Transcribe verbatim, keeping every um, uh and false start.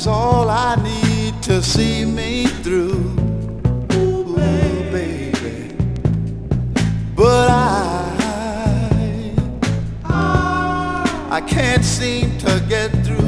is all I need to see me through. Ooh, baby. But I, I can't seem to get through.